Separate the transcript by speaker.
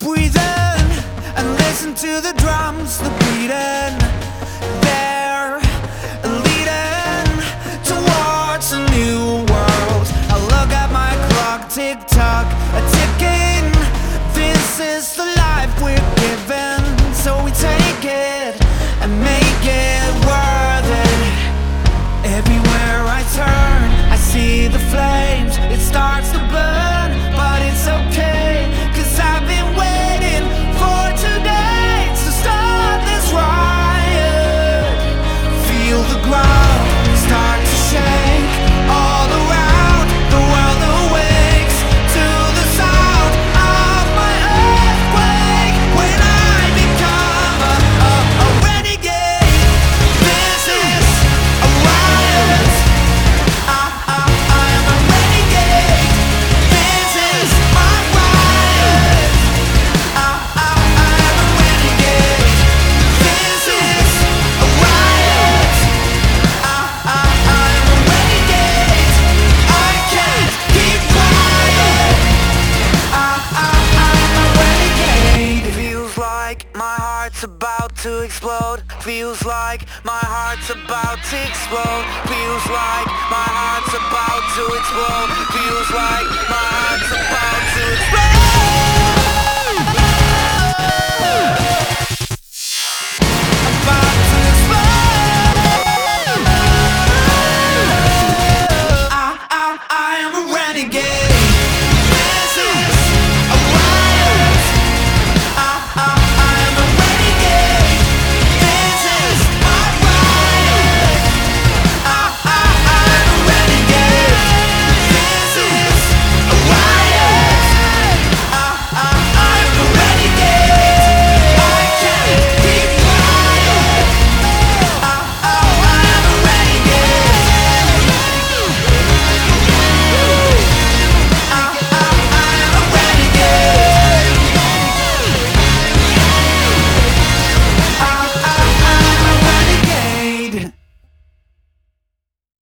Speaker 1: Breathe in and listen to the drums, the beating. They're leading towards a new world. I look at my clock, tick tock, a ticking. This is the life we're given, so we take it and make it worth it. Everywhere I turn, I see the flames. It starts to burn, but it's okay, 'cause I've been waiting for today to start this riot. Feel the ground start to shake all around. The world awakes to the sound of my earthquake. When I become a renegade, this is a riot. I'm a renegade. This is my riot. I'm a renegade. This is a riot. I'm a renegade. I can't keep quiet. I'm a renegade. Feels like my heart's about to explode. Feels like my heart's about to explode. Feels like my heart's about to explode. Feels like my heart's about to explode.